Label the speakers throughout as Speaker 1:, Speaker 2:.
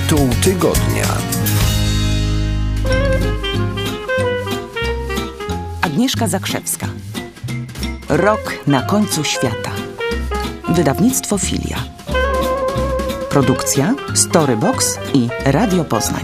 Speaker 1: Tytuł tygodnia.
Speaker 2: Agnieszka Zakrzewska. Rok na końcu świata. Wydawnictwo Filia. Produkcja Storybox i Radio Poznań.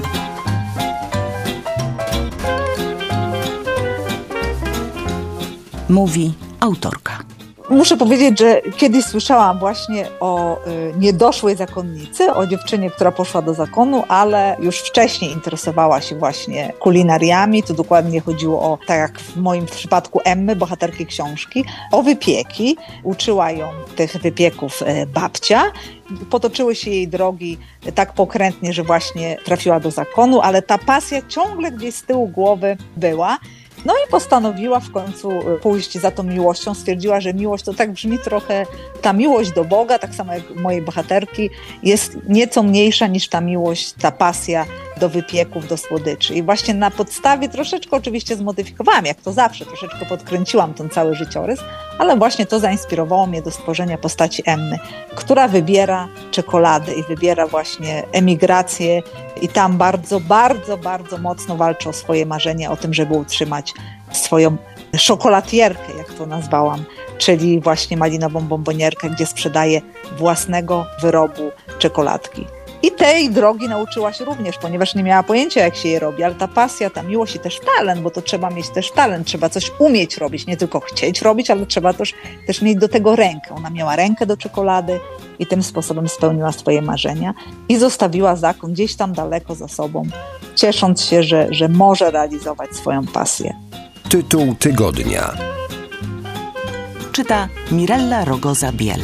Speaker 2: Mówi autorka.
Speaker 3: Muszę powiedzieć, że kiedyś słyszałam właśnie o niedoszłej zakonnicy, o dziewczynie, która poszła do zakonu, ale już wcześniej interesowała się właśnie kulinariami. Tu dokładnie chodziło o, tak jak w moim przypadku Emmy, bohaterki książki, o wypieki. Uczyła ją tych wypieków babcia. Potoczyły się jej drogi tak pokrętnie, że właśnie trafiła do zakonu, ale ta pasja ciągle gdzieś z tyłu głowy była. No i postanowiła w końcu pójść za tą miłością. Stwierdziła, że miłość to tak brzmi trochę, ta miłość do Boga, tak samo jak mojej bohaterki, jest nieco mniejsza niż ta miłość, ta pasja do wypieków, do słodyczy. I właśnie na podstawie troszeczkę oczywiście zmodyfikowałam, jak to zawsze, troszeczkę podkręciłam ten cały życiorys, ale właśnie to zainspirowało mnie do stworzenia postaci Emmy, która wybiera czekoladę i wybiera właśnie emigrację i tam bardzo, bardzo, bardzo mocno walczy o swoje marzenia, o tym, żeby utrzymać swoją szokolatierkę, jak to nazwałam, czyli właśnie malinową bombonierkę, gdzie sprzedaje własnego wyrobu czekoladki. I tej drogi nauczyła się również, ponieważ nie miała pojęcia, jak się je robi, ale ta pasja, ta miłość i też talent, bo to trzeba mieć też talent, trzeba coś umieć robić, nie tylko chcieć robić, ale trzeba też mieć do tego rękę. Ona miała rękę do czekolady i tym sposobem spełniła swoje marzenia i zostawiła zakon gdzieś tam daleko za sobą, ciesząc się, że może realizować swoją pasję.
Speaker 1: Tytuł tygodnia.
Speaker 2: Czyta Mirella Rogoza-Biel.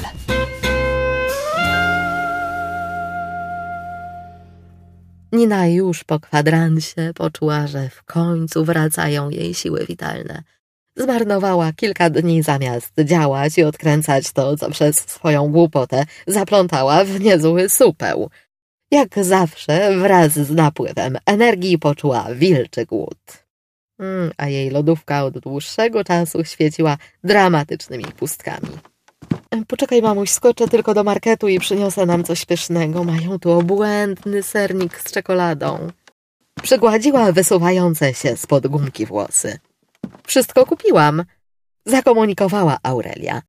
Speaker 4: Nina już po kwadransie poczuła, że w końcu wracają jej siły witalne. Zmarnowała kilka dni zamiast działać i odkręcać to, co przez swoją głupotę zaplątała w niezły supeł. Jak zawsze wraz z napływem energii poczuła wilczy głód. A jej lodówka od dłuższego czasu świeciła dramatycznymi pustkami. Poczekaj, mamuś, skoczę tylko do marketu i przyniosę nam coś pysznego. Mają tu obłędny sernik z czekoladą. Przygładziła wysuwające się spod gumki włosy. Wszystko kupiłam, zakomunikowała Aurelia.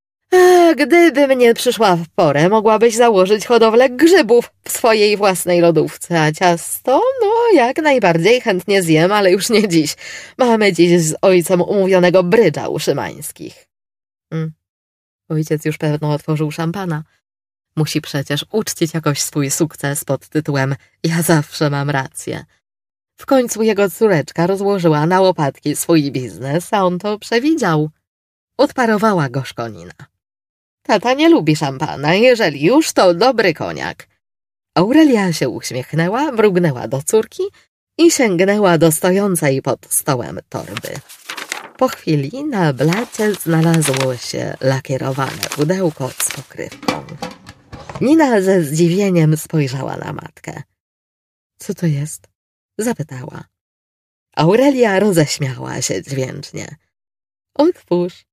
Speaker 4: Gdyby mnie przyszła w porę, mogłabyś założyć hodowlę grzybów w swojej własnej lodówce, a ciasto, jak najbardziej chętnie zjem, ale już nie dziś. Mamy dziś z ojcem umówionego brydża u Szymańskich. Ojciec już pewno otworzył szampana. Musi przecież uczcić jakoś swój sukces pod tytułem „Ja zawsze mam rację”. W końcu jego córeczka rozłożyła na łopatki swój biznes, a on to przewidział. Odparowała gorzko Nina. Tata nie lubi szampana, jeżeli już, to dobry koniak. Aurelia się uśmiechnęła, mrugnęła do córki i sięgnęła do stojącej pod stołem torby. Po chwili na blacie znalazło się lakierowane pudełko z pokrywką. Nina ze zdziwieniem spojrzała na matkę. Co to jest? Zapytała. Aurelia roześmiała się dźwięcznie. Otwórz.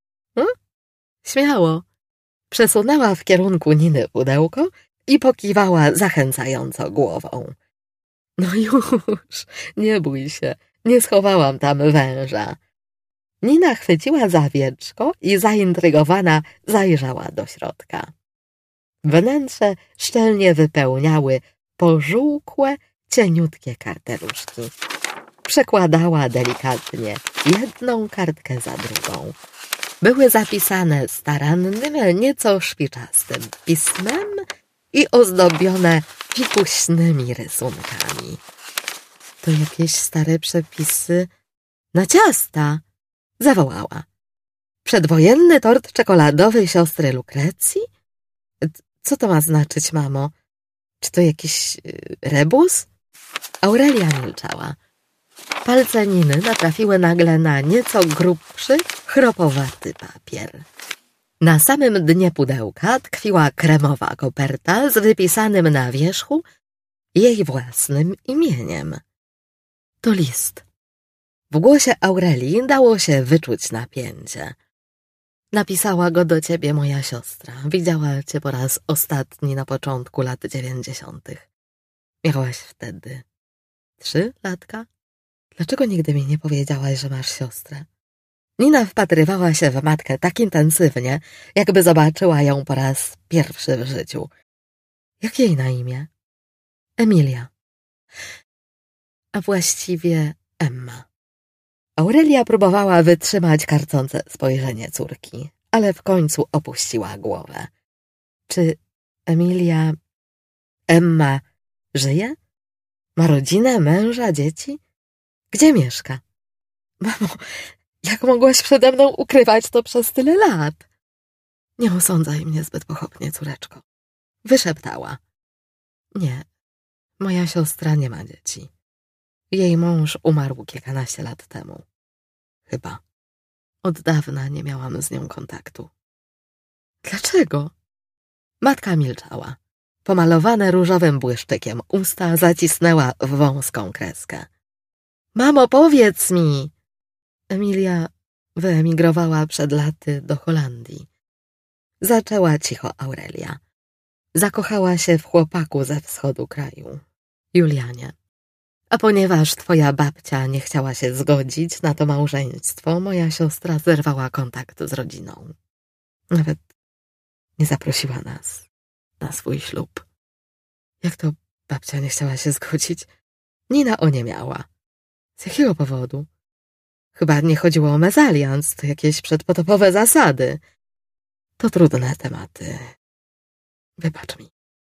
Speaker 4: Śmiało. Przesunęła w kierunku Niny pudełko i pokiwała zachęcająco głową. No już, nie bój się, nie schowałam tam węża. Nina chwyciła za wieczko i zaintrygowana zajrzała do środka. Wnętrze szczelnie wypełniały pożółkłe, cieniutkie karteluszki. Przekładała delikatnie jedną kartkę za drugą. Były zapisane starannym, nieco szpiczastym pismem i ozdobione fikuśnymi rysunkami. To jakieś stare przepisy na ciasta, zawołała. Przedwojenny tort czekoladowy siostry Lukrecji? Co to ma znaczyć, mamo? Czy to jakiś rebus? Aurelia milczała. Palce Niny natrafiły nagle na nieco grubszy, chropowaty papier. Na samym dnie pudełka tkwiła kremowa koperta z wypisanym na wierzchu jej własnym imieniem. To list. W głosie Aurelii dało się wyczuć napięcie. Napisała go do ciebie moja siostra. Widziała cię po raz ostatni na początku lat 90. Miałaś wtedy 3 latka? Dlaczego nigdy mi nie powiedziałaś, że masz siostrę? Nina wpatrywała się w matkę tak intensywnie, jakby zobaczyła ją po raz pierwszy w życiu. Jak jej na imię? Emilia. A właściwie Emma. Aurelia próbowała wytrzymać karcące spojrzenie córki, ale w końcu opuściła głowę. Czy Emma żyje? Ma rodzinę, męża, dzieci? Gdzie mieszka? Mamo, jak mogłaś przede mną ukrywać to przez tyle lat? Nie osądzaj mnie zbyt pochopnie, córeczko. Wyszeptała. Nie, moja siostra nie ma dzieci. Jej mąż umarł kilkanaście lat temu. Chyba. Od dawna nie miałam z nią kontaktu. Dlaczego? Matka milczała. Pomalowane różowym błyszczykiem usta zacisnęła w wąską kreskę. Mamo, powiedz mi! Emilia wyemigrowała przed laty do Holandii. Zaczęła cicho Aurelia. Zakochała się w chłopaku ze wschodu kraju, Julianie. A ponieważ twoja babcia nie chciała się zgodzić na to małżeństwo, moja siostra zerwała kontakt z rodziną. Nawet nie zaprosiła nas na swój ślub. Jak to babcia nie chciała się zgodzić? Nina oniemiała. Z jakiego powodu? Chyba nie chodziło o mezalians, to jakieś przedpotopowe zasady. To trudne tematy. Wybacz mi.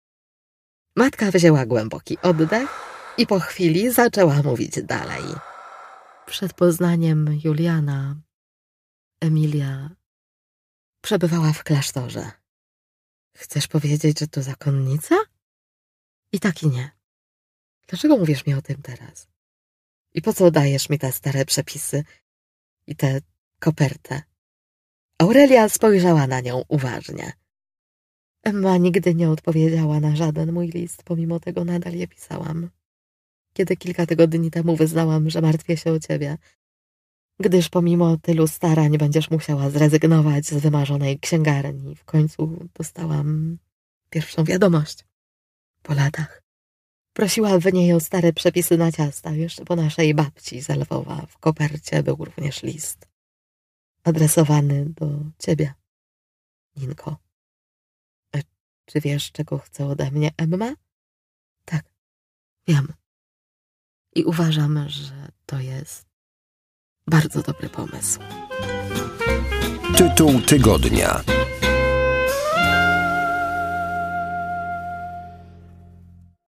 Speaker 4: Matka wzięła głęboki oddech i po chwili zaczęła mówić dalej. Przed poznaniem Juliana, Emilia przebywała w klasztorze. Chcesz powiedzieć, że to zakonnica? I tak i nie. Dlaczego mówisz mi o tym teraz? I po co dajesz mi te stare przepisy i tę kopertę? Aurelia spojrzała na nią uważnie. Emma nigdy nie odpowiedziała na żaden mój list, pomimo tego nadal je pisałam. Kiedy kilka tygodni temu wyznałam, że martwię się o ciebie, gdyż pomimo tylu starań będziesz musiała zrezygnować z wymarzonej księgarni. W końcu dostałam pierwszą wiadomość. Po latach. Prosiła w niej o stare przepisy na ciasta. Jeszcze po naszej babci z Lwowa w kopercie był również list. Adresowany do ciebie, Ninko. Czy wiesz, czego chce ode mnie Emma? Tak, wiem. I uważam, że to jest bardzo dobry pomysł.
Speaker 1: Tytuł tygodnia.